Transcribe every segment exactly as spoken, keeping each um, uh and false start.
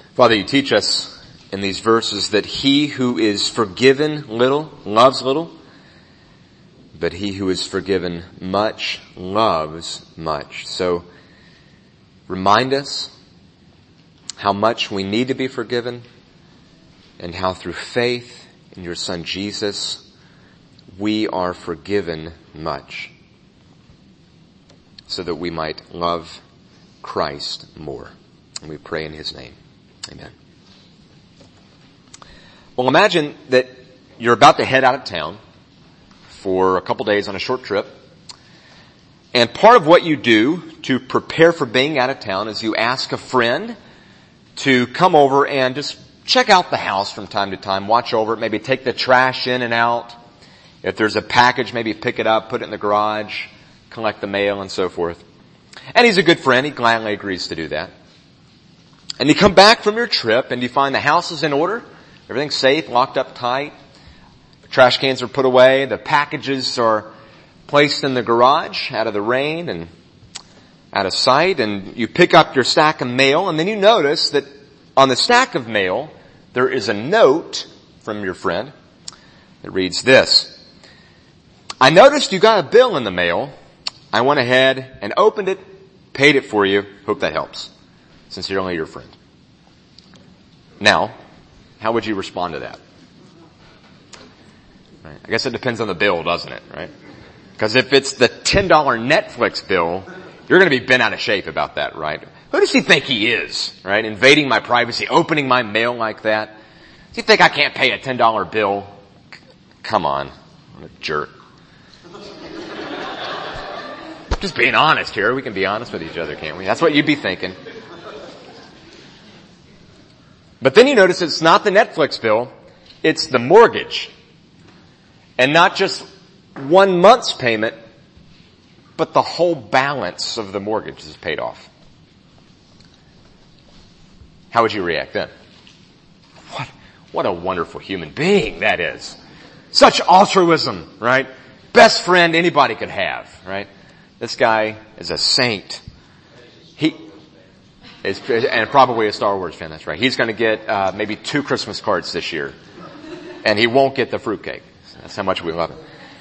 Father, you teach us in these verses that he who is forgiven little loves little, but he who is forgiven much loves much. So remind us how much we need to be forgiven and how through faith in your Son Jesus, we are forgiven much so that we might love Christ more. And we pray in his name. Amen. Well, imagine that you're about to head out of town for a couple days on a short trip. And part of what you do to prepare for being out of town is you ask a friend to come over and just check out the house from time to time, watch over it, maybe take the trash in and out. If there's a package, maybe pick it up, put it in the garage, collect the mail, and so forth. And he's a good friend. He gladly agrees to do that. And you come back from your trip and you find the house is in order. Everything's safe, locked up tight. The trash cans are put away. The packages are placed in the garage out of the rain and out of sight. And you pick up your stack of mail, and then you notice that on the stack of mail there is a note from your friend that reads this: I noticed you got a bill in the mail. I went ahead and opened it, paid it for you. Hope that helps. Sincerely, your friend. Now, how would you respond to that? Right. I guess it depends on the bill, doesn't it? Right? Because if it's the ten dollars Netflix bill, you're going to be bent out of shape about that, right? Who does he think he is, right? Invading my privacy, opening my mail like that. Does he think I can't pay a ten dollars bill? C- come on. I'm a jerk. Just being honest here. We can be honest with each other, can't we? That's what you'd be thinking. But then you notice it's not the Netflix bill, it's the mortgage. And not just one month's payment, but the whole balance of the mortgage is paid off. How would you react then? What, what a wonderful human being that is. Such altruism, right? Best friend anybody could have, right? This guy is a saint. He is, and probably a Star Wars fan, that's right. He's going to get uh, maybe two Christmas cards this year. And he won't get the fruitcake. That's how much we love him.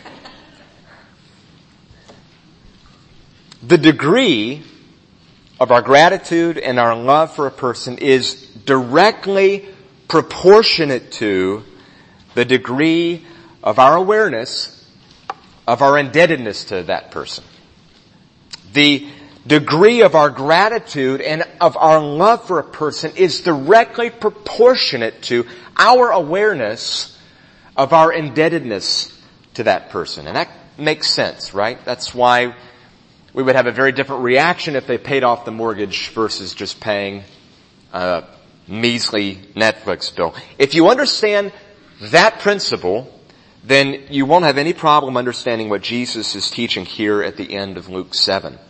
The degree of our gratitude and our love for a person is directly proportionate to the degree of our awareness of our indebtedness to that person. The degree of our gratitude and of our love for a person is directly proportionate to our awareness of our indebtedness to that person. And that makes sense, right? That's why we would have a very different reaction if they paid off the mortgage versus just paying a measly Netflix bill. If you understand that principle, then you won't have any problem understanding what Jesus is teaching here at the end of Luke seven.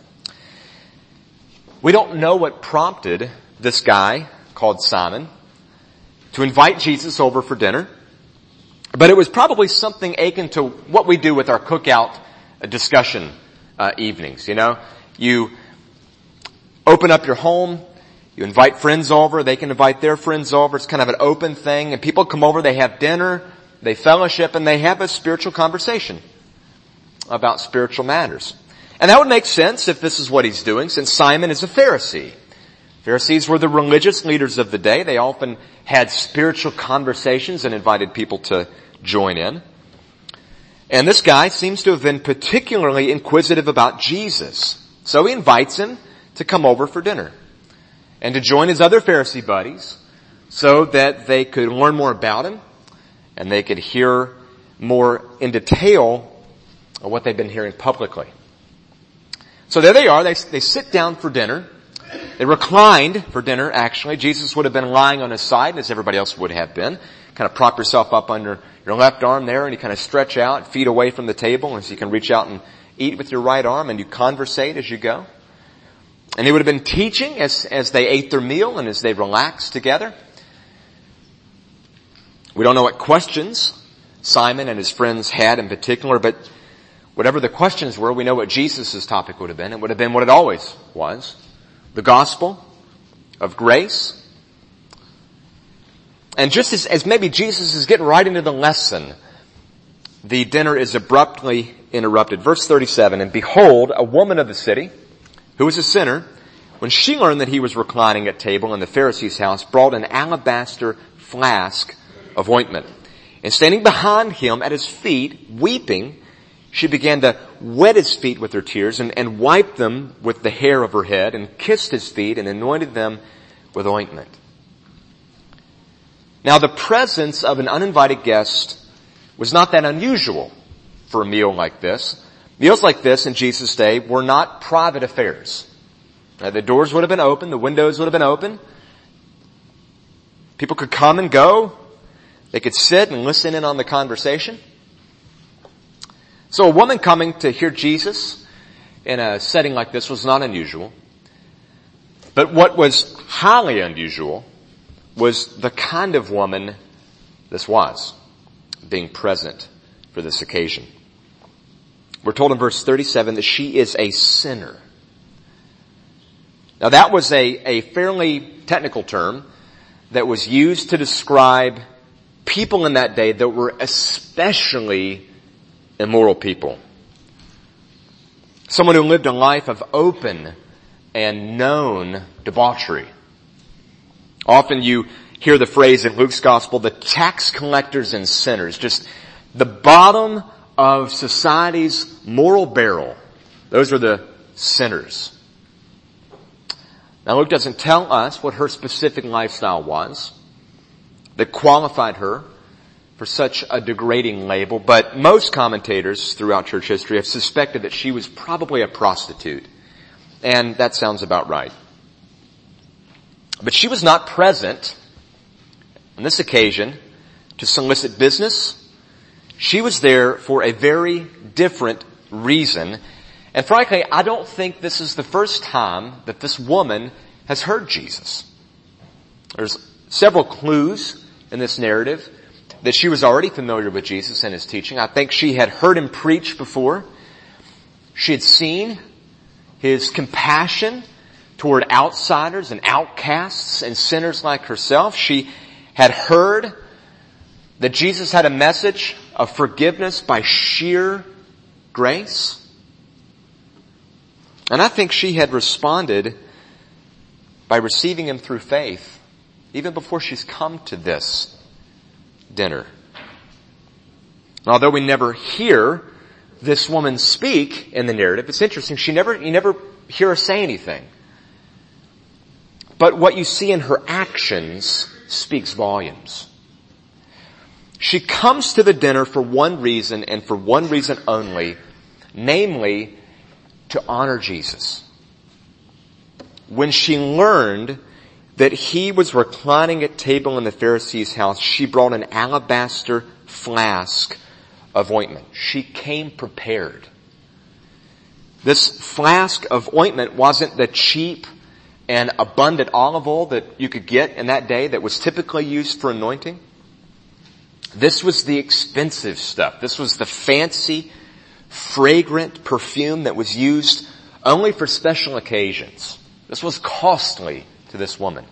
We don't know what prompted this guy called Simon to invite Jesus over for dinner, but it was probably something akin to what we do with our cookout discussion uh, evenings. You know, you open up your home, you invite friends over, they can invite their friends over. It's kind of an open thing, and people come over, they have dinner, they fellowship, and they have a spiritual conversation about spiritual matters. And that would make sense if this is what he's doing, since Simon is a Pharisee. Pharisees were the religious leaders of the day. They often had spiritual conversations and invited people to join in. And this guy seems to have been particularly inquisitive about Jesus. So he invites him to come over for dinner and to join his other Pharisee buddies so that they could learn more about him and they could hear more in detail of what they've been hearing publicly. So there they are. They, they sit down for dinner. They reclined for dinner, actually. Jesus would have been lying on his side, as everybody else would have been. Kind of prop yourself up under your left arm there, and you kind of stretch out, feet away from the table, and so you can reach out and eat with your right arm, and you conversate as you go. And he would have been teaching as, as they ate their meal and as they relaxed together. We don't know what questions Simon and his friends had in particular, but whatever the questions were, we know what Jesus' topic would have been. It would have been what it always was. The gospel of grace, And just as, as maybe Jesus is getting right into the lesson, the dinner is abruptly interrupted. Verse thirty-seven, and behold, a woman of the city, who was a sinner, when she learned that he was reclining at table in the Pharisee's house, brought an alabaster flask of ointment. And standing behind him at his feet, weeping, she began to wet his feet with her tears and, and wiped them with the hair of her head and kissed his feet and anointed them with ointment. Now the presence of an uninvited guest was not that unusual for a meal like this. Meals like this in Jesus' day were not private affairs. Now, the doors would have been open, the windows would have been open. People could come and go. They could sit and listen in on the conversation. So a woman coming to hear Jesus in a setting like this was not unusual. But what was highly unusual was the kind of woman this was, being present for this occasion. We're told in verse thirty-seven that she is a sinner. Now that was a, a fairly technical term that was used to describe people in that day that were especially immoral people. Someone who lived a life of open and known debauchery. Often you hear the phrase in Luke's gospel, the tax collectors and sinners, just the bottom of society's moral barrel. Those are the sinners. Now Luke doesn't tell us what her specific lifestyle was that qualified her for such a degrading label, but most commentators throughout church history have suspected that she was probably a prostitute. And that sounds about right. But she was not present on this occasion to solicit business. She was there for a very different reason. And frankly, I don't think this is the first time that this woman has heard Jesus. There's several clues in this narrative that she was already familiar with Jesus and his teaching. I think she had heard him preach before. She had seen his compassion toward outsiders and outcasts and sinners like herself. She had heard that Jesus had a message of forgiveness by sheer grace. And I think she had responded by receiving him through faith even before she's come to this dinner. And although we never hear this woman speak in the narrative, it's interesting. She never, you never hear her say anything. But what you see in her actions speaks volumes. She comes to the dinner for one reason and for one reason only, namely to honor Jesus. When she learned that he was reclining at table in the Pharisee's house, she brought an alabaster flask of ointment. She came prepared. This flask of ointment wasn't the cheap and abundant olive oil that you could get in that day that was typically used for anointing. This was the expensive stuff. This was the fancy, fragrant perfume that was used only for special occasions. This was costly to this woman.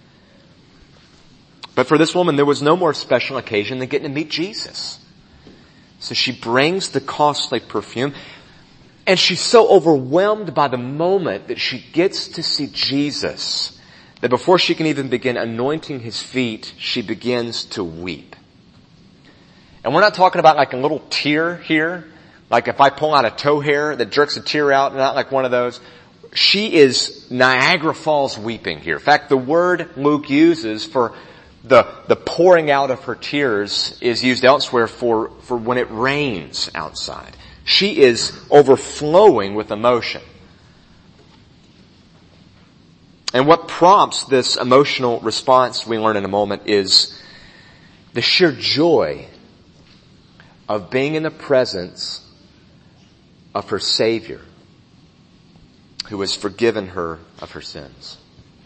But for this woman, there was no more special occasion than getting to meet Jesus. So she brings the costly perfume, and she's so overwhelmed by the moment that she gets to see Jesus that before she can even begin anointing his feet, she begins to weep. And we're not talking about like a little tear here, like if I pull out a toe hair that jerks a tear out, not like one of those. She is Niagara Falls weeping here. In fact, the word Luke uses for the, the pouring out of her tears is used elsewhere for, for when it rains outside. She is overflowing with emotion. And what prompts this emotional response, we learn in a moment, is the sheer joy of being in the presence of her Savior, who has forgiven her of her sins.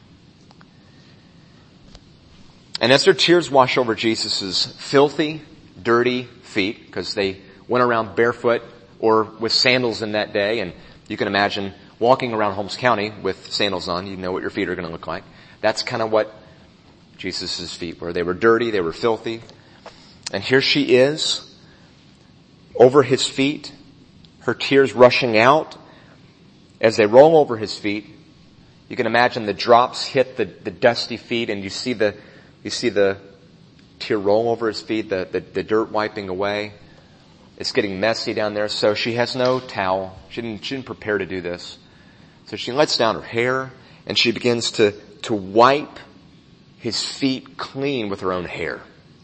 And as her tears wash over Jesus' filthy, dirty feet, because they went around barefoot or with sandals in that day, and you can imagine walking around Holmes County with sandals on, you know what your feet are going to look like. That's kind of what Jesus' feet were. They were dirty, they were filthy. And here she is, over his feet, her tears rushing out as they roll over his feet. You can imagine the drops hit the, the dusty feet, and you see the, you see the tear roll over his feet, the, the, the dirt wiping away. It's getting messy down there, so she has no towel. She didn't, she didn't prepare to do this. So she lets down her hair, and she begins to, to wipe his feet clean with her own hair.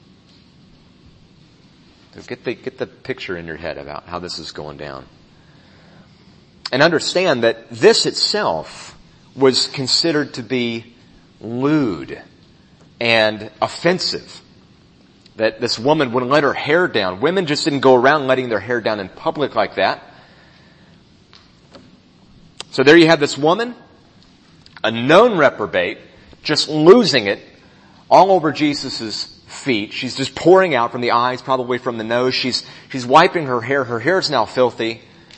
So get the, get the picture in your head about how this is going down. And understand that this itself was considered to be lewd and offensive. That this woman wouldn't let her hair down. Women just didn't go around letting their hair down in public like that. So there you have this woman, a known reprobate, just losing it all over Jesus' feet. She's just pouring out from the eyes, probably from the nose. She's, she's wiping her hair. Her hair is now filthy.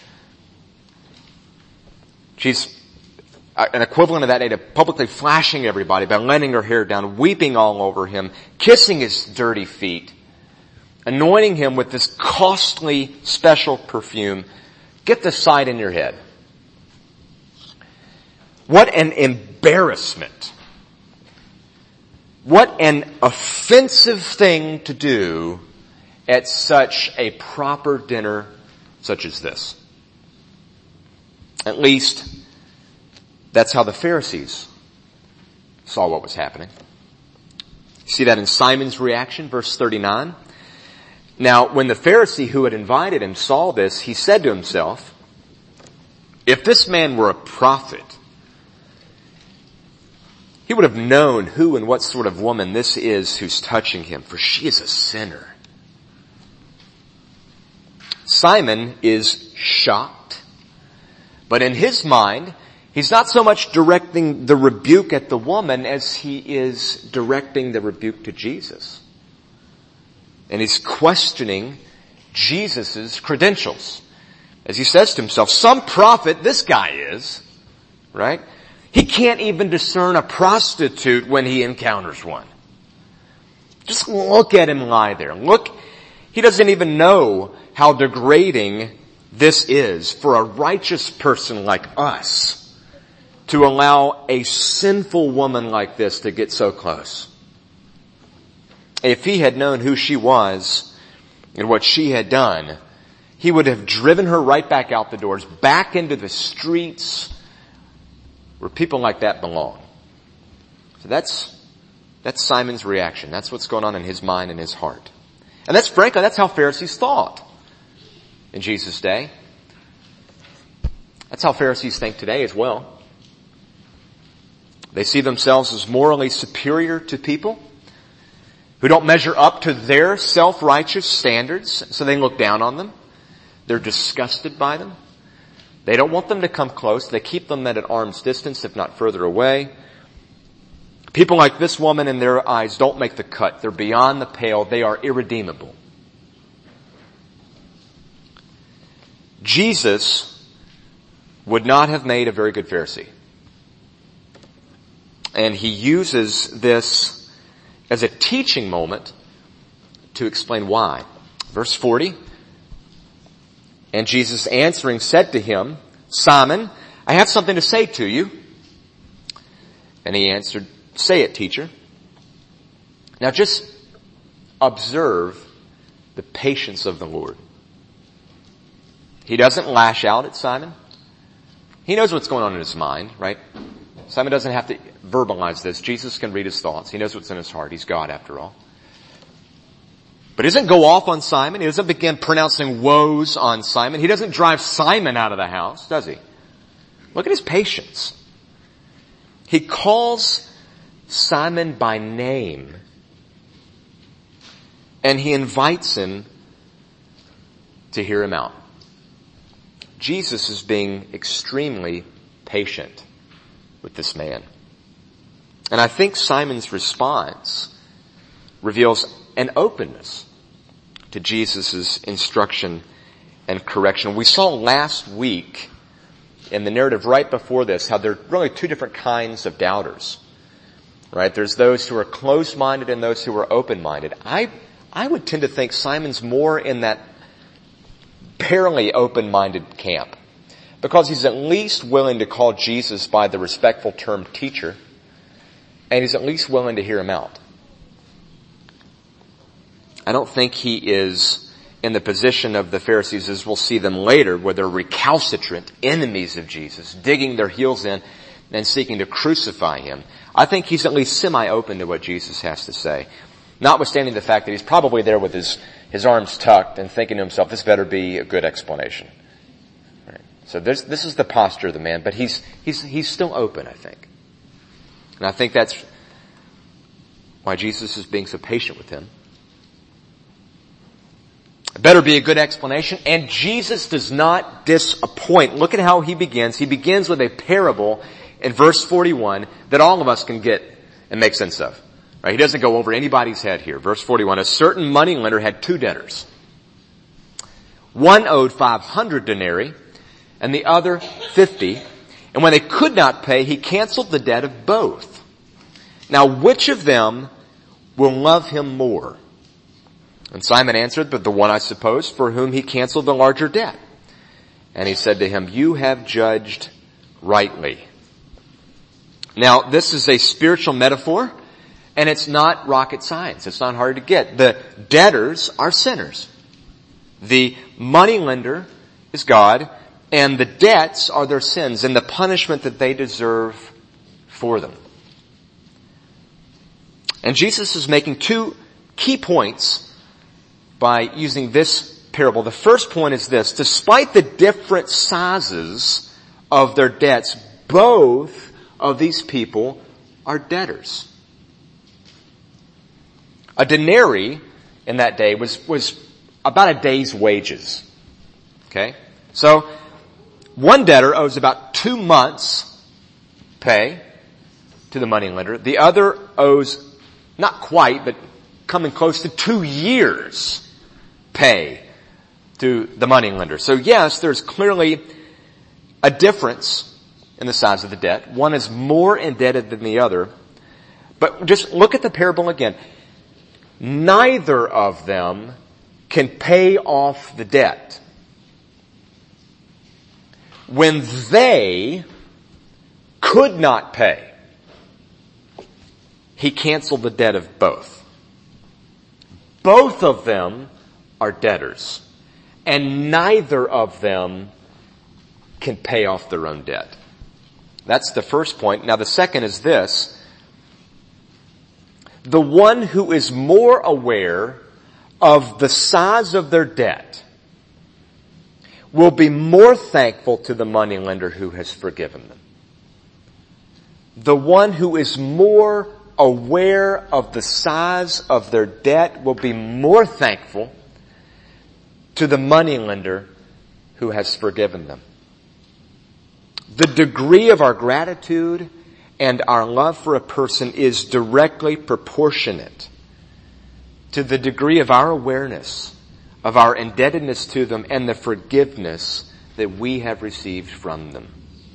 She's an equivalent of that day to publicly flashing everybody by letting her hair down, weeping all over him, kissing his dirty feet, anointing him with this costly special perfume. Get the sight in your head. What an embarrassment. What an offensive thing to do at such a proper dinner such as this. At least, that's how the Pharisees saw what was happening. See that in Simon's reaction, verse thirty-nine. Now, when the Pharisee who had invited him saw this, he said to himself, if this man were a prophet, he would have known who and what sort of woman this is who's touching him, for she is a sinner. Simon is shocked, but in his mind, he's not so much directing the rebuke at the woman as he is directing the rebuke to Jesus. And he's questioning Jesus' credentials. As he says to himself, some prophet this guy is, right? He can't even discern a prostitute when he encounters one. Just look at him lie there. Look, he doesn't even know how degrading this is for a righteous person like us to allow a sinful woman like this to get so close. If he had known who she was and what she had done, he would have driven her right back out the doors, back into the streets where people like that belong. So that's, that's Simon's reaction. That's what's going on in his mind and his heart. And that's frankly, that's how Pharisees thought in Jesus' day. That's how Pharisees think today as well. They see themselves as morally superior to people who don't measure up to their self-righteous standards, so they look down on them. They're disgusted by them. They don't want them to come close. They keep them at an arm's distance, if not further away. People like this woman in their eyes don't make the cut. They're beyond the pale. They are irredeemable. Jesus would not have made a very good Pharisee. And he uses this as a teaching moment to explain why. Verse forty. And Jesus answering said to him, Simon, I have something to say to you. And he answered, say it, teacher. Now just observe the patience of the Lord. He doesn't lash out at Simon. He knows what's going on in his mind, right? Simon doesn't have to verbalize this. Jesus can read his thoughts. He knows what's in his heart. He's God after all. But he doesn't go off on Simon. He doesn't begin pronouncing woes on Simon. He doesn't drive Simon out of the house, does he? Look at his patience. He calls Simon by name, and he invites him to hear him out. Jesus is being extremely patient with this man. And I think Simon's response reveals an openness to Jesus' instruction and correction. We saw last week in the narrative right before this how there are really two different kinds of doubters. right? There's those who are closed-minded and those who are open-minded. I, I would tend to think Simon's more in that barely open-minded camp, because he's at least willing to call Jesus by the respectful term teacher, and he's at least willing to hear him out. I don't think he is in the position of the Pharisees, as we'll see them later, where they're recalcitrant enemies of Jesus, digging their heels in and seeking to crucify him. I think he's at least semi-open to what Jesus has to say, notwithstanding the fact that he's probably there with his, his arms tucked and thinking to himself, this better be a good explanation. Right. So this, this is the posture of the man, but he's, he's, he's still open, I think. And I think that's why Jesus is being so patient with him. It better be a good explanation. And Jesus does not disappoint. Look at how he begins. He begins with a parable in verse forty-one that all of us can get and make sense of. Right? He doesn't go over anybody's head here. Verse forty-one, a certain moneylender had two debtors. One owed five hundred denarii and the other fifty. And when they could not pay, he canceled the debt of both. Now which of them will love him more? And Simon answered, but the one, I suppose, for whom he canceled the larger debt. And he said to him, you have judged rightly. Now, this is a spiritual metaphor, and it's not rocket science. It's not hard to get. The debtors are sinners. The moneylender is God, and the debts are their sins and the punishment that they deserve for them. And Jesus is making two key points by using this parable. The first point is this: despite the different sizes of their debts, both of these people are debtors. A denarii in that day was, was about a day's wages. Okay? So, one debtor owes about two months' pay to the moneylender. The other owes not quite, but coming close to two years' pay to the moneylender. So yes, there's clearly a difference in the size of the debt. One is more indebted than the other. But just look at the parable again. Neither of them can pay off the debt. When they could not pay, he canceled the debt of both. Both of them are debtors, and neither of them can pay off their own debt. That's the first point. Now the second is this: the one who is more aware of the size of their debt will be more thankful to the moneylender who has forgiven them. The one who is more aware of the size of their debt will be more thankful to the moneylender who has forgiven them. The degree of our gratitude and our love for a person is directly proportionate to the degree of our awareness of our indebtedness to them and the forgiveness that we have received from them.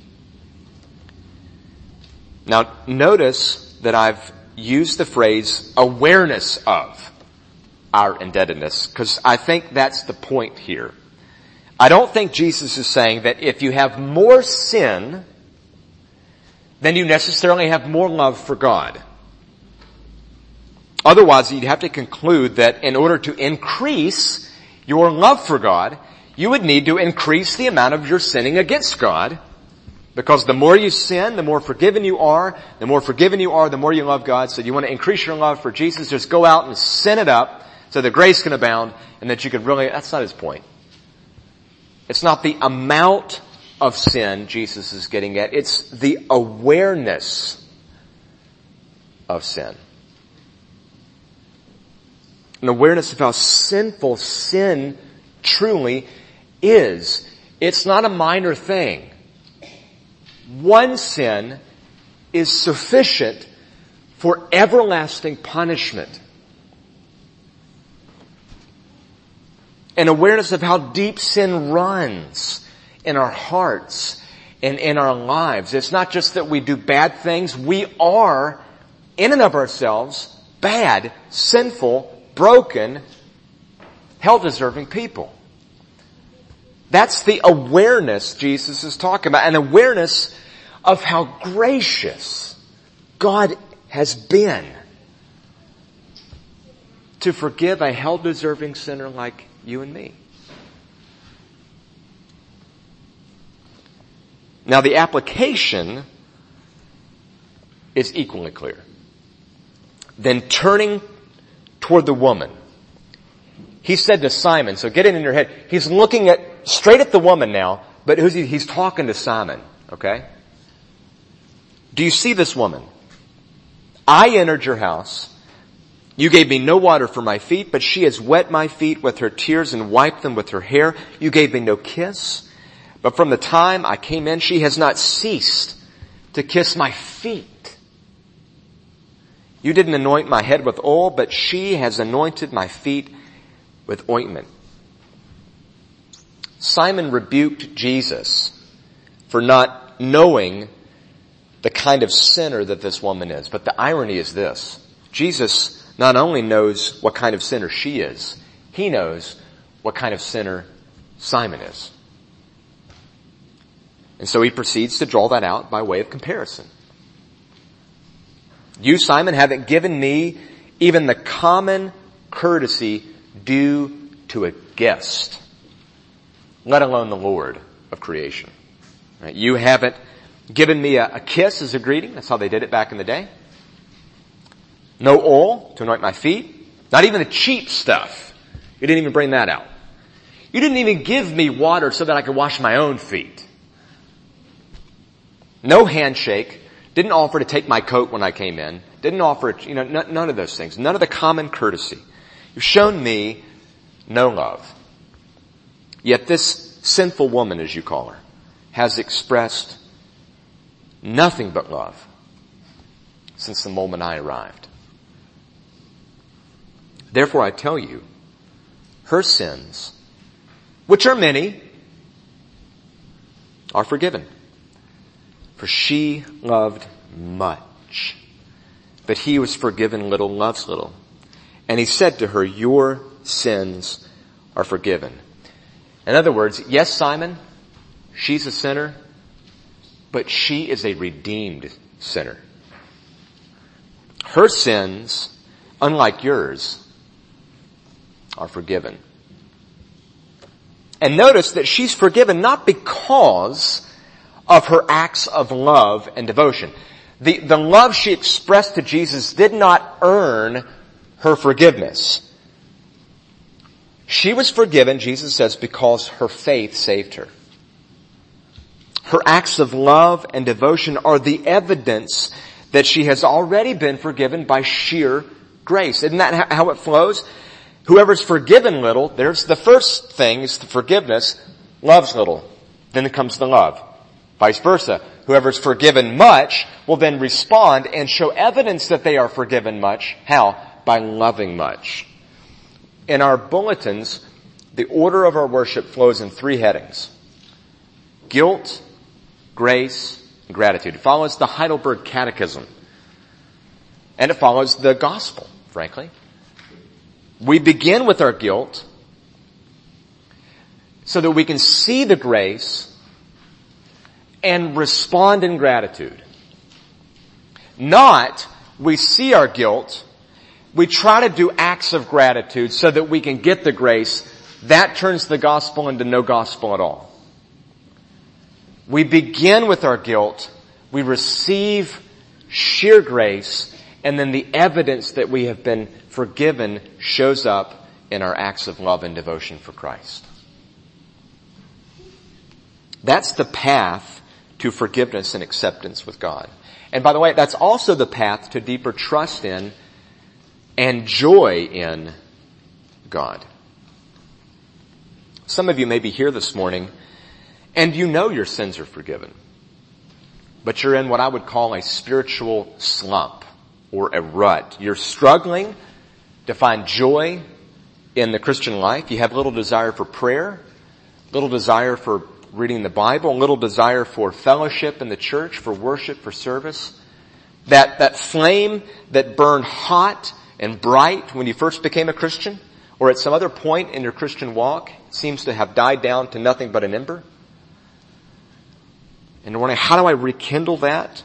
Now, notice that I've used the phrase awareness of our indebtedness, because I think that's the point here. I don't think Jesus is saying that if you have more sin, then you necessarily have more love for God. Otherwise, you'd have to conclude that in order to increase your love for God, you would need to increase the amount of your sinning against God. Because the more you sin, the more forgiven you are. The more forgiven you are, the more you love God. So you want to increase your love for Jesus, just go out and sin it up so that grace can abound and that you can really, that's not his point. It's not the amount of sin Jesus is getting at. It's the awareness of sin. An awareness of how sinful sin truly is. It's not a minor thing. One sin is sufficient for everlasting punishment. An awareness of how deep sin runs in our hearts and in our lives. It's not just that we do bad things. We are in and of ourselves, bad, sinful, broken, hell-deserving people. That's the awareness Jesus is talking about, an awareness of how gracious God has been to forgive a hell-deserving sinner like you and me. Now the application is equally clear. Then turning toward the woman, he said to Simon, so get it in your head, he's looking at straight at the woman now, but who's he? He's talking to Simon, okay? Do you see this woman? I entered your house. You gave me no water for my feet, but she has wet my feet with her tears and wiped them with her hair. You gave me no kiss, but from the time I came in, she has not ceased to kiss my feet. You didn't anoint my head with oil, but she has anointed my feet with ointment. Simon rebuked Jesus for not knowing the kind of sinner that this woman is. But the irony is this. Jesus not only knows what kind of sinner she is, he knows what kind of sinner Simon is. And so he proceeds to draw that out by way of comparison. You, Simon, haven't given me even the common courtesy due to a guest, let alone the Lord of creation. Right? You haven't given me a, a kiss as a greeting. That's how they did it back in the day. No oil to anoint my feet. Not even the cheap stuff. You didn't even bring that out. You didn't even give me water so that I could wash my own feet. No handshake. Didn't offer to take my coat when I came in. Didn't offer, you know, n- none of those things. None of the common courtesy. You've shown me no love. Yet this sinful woman, as you call her, has expressed nothing but love since the moment I arrived. Therefore I tell you, her sins, which are many, are forgiven. For she loved much, but he who was forgiven little loves little. And he said to her, your sins are forgiven. In other words, yes, Simon, she's a sinner, but she is a redeemed sinner. Her sins, unlike yours, are forgiven. And notice that she's forgiven not because of her acts of love and devotion. The, the love she expressed to Jesus did not earn her forgiveness. She was forgiven, Jesus says, because her faith saved her. Her acts of love and devotion are the evidence that she has already been forgiven by sheer grace. Isn't that how it flows? Whoever's forgiven little, there's the first thing is the forgiveness, loves little. Then comes the love. Vice versa. Whoever's forgiven much will then respond and show evidence that they are forgiven much. How? By loving much. In our bulletins, the order of our worship flows in three headings. Guilt, grace, and gratitude. It follows the Heidelberg Catechism. And it follows the gospel, frankly. We begin with our guilt so that we can see the grace and respond in gratitude. Not, we see our guilt, we try to do acts of gratitude so that we can get the grace. That turns the gospel into no gospel at all. We begin with our guilt, we receive sheer grace, and then the evidence that we have been forgiven shows up in our acts of love and devotion for Christ. That's the path to forgiveness and acceptance with God. And by the way, that's also the path to deeper trust in and joy in God. Some of you may be here this morning and you know your sins are forgiven, but you're in what I would call a spiritual slump or a rut. You're struggling to find joy in the Christian life. You have little desire for prayer, little desire for reading the Bible, little desire for fellowship in the church, for worship, for service. That, that flame that burned hot and bright when you first became a Christian, or at some other point in your Christian walk, seems to have died down to nothing but an ember. And you're wondering, how do I rekindle that?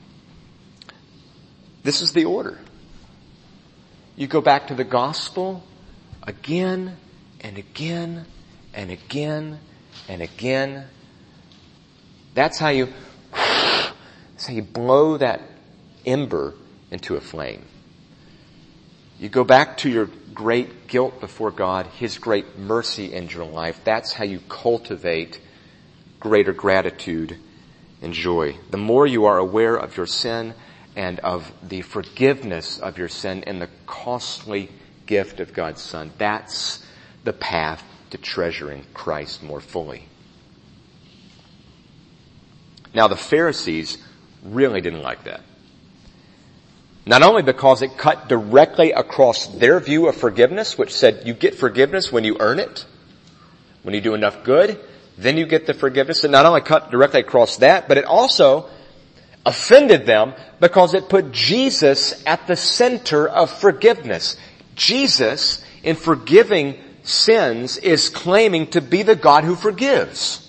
This is the order. You go back to the gospel again and again and again and again. That's how you, that's how you blow that ember into a flame. You go back to your great guilt before God, His great mercy in your life. That's how you cultivate greater gratitude and joy. The more you are aware of your sin and of the forgiveness of your sin and the costly gift of God's Son, that's the path to treasuring Christ more fully. Now, the Pharisees really didn't like that. Not only because it cut directly across their view of forgiveness, which said you get forgiveness when you earn it, when you do enough good, then you get the forgiveness. It not only cut directly across that, but it also offended them because it put Jesus at the center of forgiveness. Jesus, in forgiving sins, is claiming to be the God who forgives.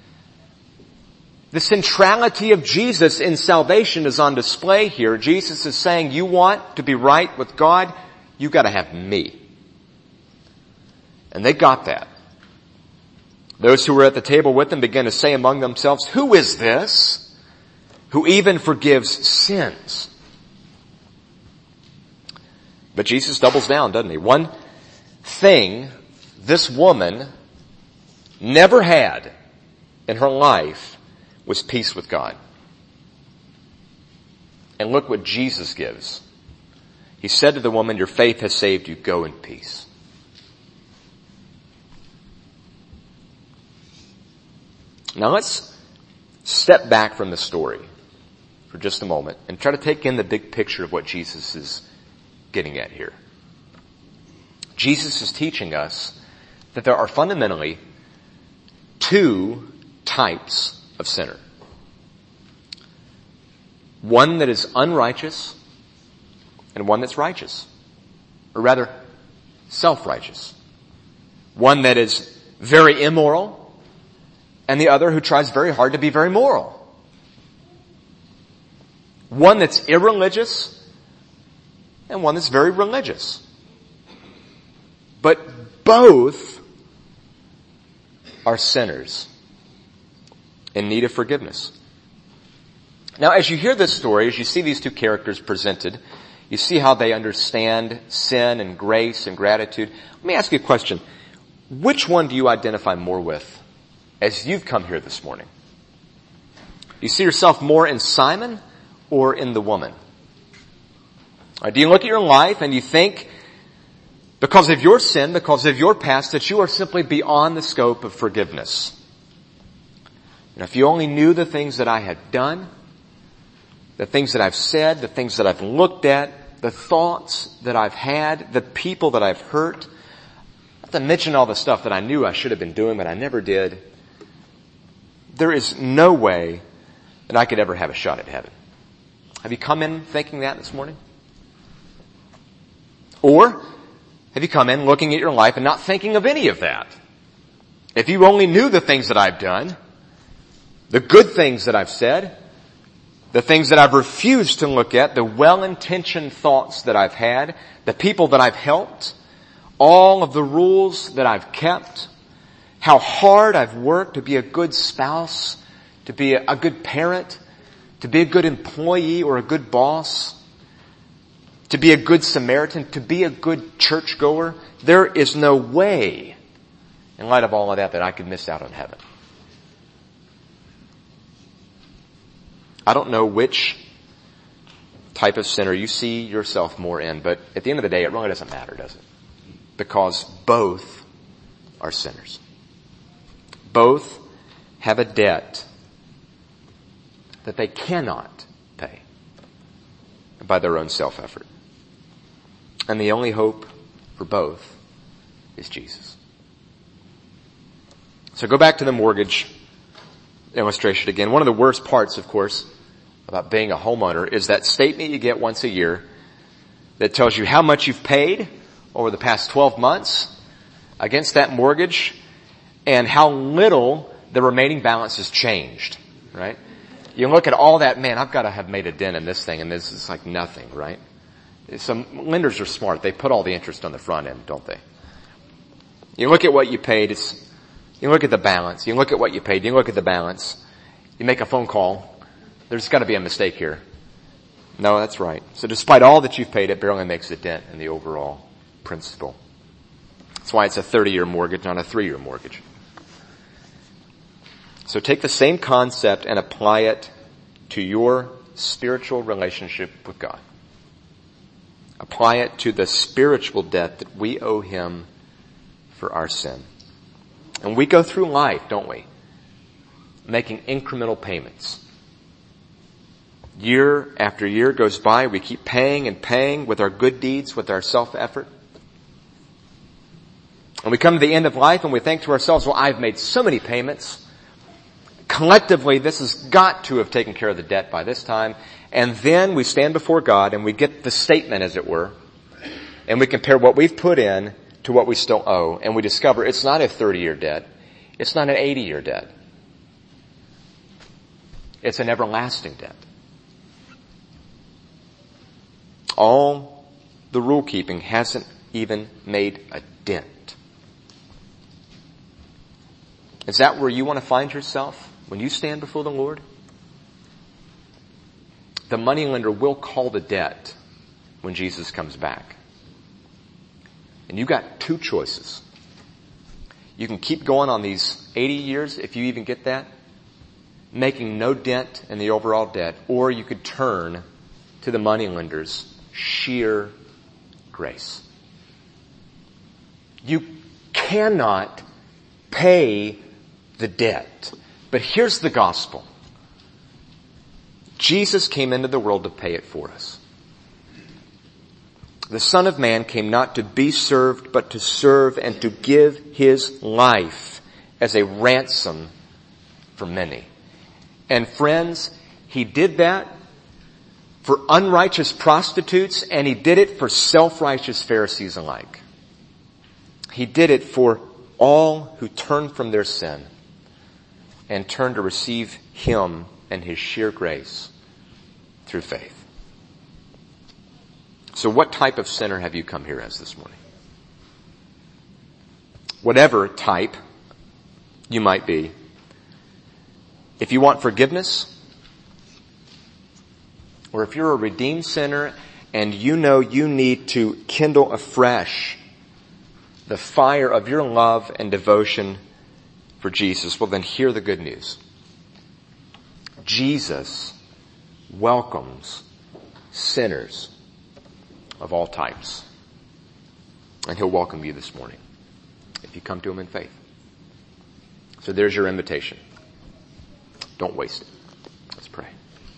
The centrality of Jesus in salvation is on display here. Jesus is saying, you want to be right with God, you gotta have me. And they got that. Those who were at the table with them began to say among themselves, who is this who even forgives sins? But Jesus doubles down, doesn't he? One thing this woman never had in her life was peace with God. And look what Jesus gives. He said to the woman, your faith has saved you, go in peace. Now let's step back from the story for just a moment and try to take in the big picture of what Jesus is getting at here. Jesus is teaching us that there are fundamentally two types of sinner. One that is unrighteous and one that's righteous. Or rather, self-righteous. One that is very immoral and the other who tries very hard to be very moral. One that's irreligious and one that's very religious. But both are sinners in need of forgiveness. Now, as you hear this story, as you see these two characters presented, you see how they understand sin and grace and gratitude. Let me ask you a question. Which one do you identify more with as you've come here this morning? Do you see yourself more in Simon or in the woman? Or do you look at your life and you think, because of your sin, because of your past, that you are simply beyond the scope of forgiveness? And if you only knew the things that I had done, the things that I've said, the things that I've looked at, the thoughts that I've had, the people that I've hurt, not to mention all the stuff that I knew I should have been doing but I never did, there is no way that I could ever have a shot at heaven. Have you come in thinking that this morning? Or have you come in looking at your life and not thinking of any of that? If you only knew the things that I've done, the good things that I've said, the things that I've refused to look at, the well-intentioned thoughts that I've had, the people that I've helped, all of the rules that I've kept, how hard I've worked to be a good spouse, to be a good parent, to be a good employee or a good boss, to be a good Samaritan, to be a good churchgoer, there is no way, in light of all of that, that I could miss out on heaven. I don't know which type of sinner you see yourself more in, but at the end of the day, it really doesn't matter, does it? Because both are sinners. Both have a debt that they cannot pay by their own self-effort. And the only hope for both is Jesus. So go back to the mortgage illustration again. One of the worst parts, of course, about being a homeowner is that statement you get once a year that tells you how much you've paid over the past twelve months against that mortgage and how little the remaining balance has changed, right? You look at all that, man, I've got to have made a dent in this thing, and this is like nothing, right? Some lenders are smart. They put all the interest on the front end, don't they? You look at what you paid, it's, you look at the balance, you look at what you paid, you look at the balance, you make a phone call, there's got to be a mistake here. No, that's right. So despite all that you've paid, it barely makes a dent in the overall principal. That's why it's a thirty-year mortgage, not a three-year mortgage. So take the same concept and apply it to your spiritual relationship with God. Apply it to the spiritual debt that we owe Him for our sin. And we go through life, don't we? Making incremental payments. Year after year goes by, we keep paying and paying with our good deeds, with our self-effort. And we come to the end of life and we think to ourselves, well, I've made so many payments. Collectively, this has got to have taken care of the debt by this time. And then we stand before God and we get the statement, as it were, and we compare what we've put in to what we still owe. And we discover it's not a thirty-year debt. It's not an eighty-year debt. It's an everlasting debt. All the rule keeping hasn't even made a dent. Is that where you want to find yourself when you stand before the Lord? The moneylender will call the debt when Jesus comes back. And you've got two choices. You can keep going on these eighty years, if you even get that, making no dent in the overall debt, or you could turn to the moneylender's sheer grace. You cannot pay the debt. But here's the gospel. Jesus came into the world to pay it for us. The Son of Man came not to be served, but to serve and to give His life as a ransom for many. And friends, He did that for unrighteous prostitutes, and He did it for self-righteous Pharisees alike. He did it for all who turned from their sin and turned to receive Him and His sheer grace through faith. So what type of sinner have you come here as this morning? Whatever type you might be, if you want forgiveness, or if you're a redeemed sinner and you know you need to kindle afresh the fire of your love and devotion for Jesus, well then hear the good news. Jesus welcomes sinners of all types. And He'll welcome you this morning if you come to Him in faith. So there's your invitation. Don't waste it. Let's pray.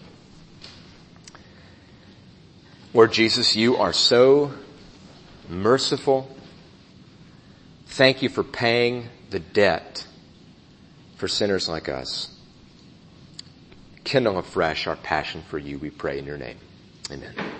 Lord Jesus, You are so merciful. Thank You for paying the debt for sinners like us. Kindle afresh our passion for You, we pray in Your name. Amen.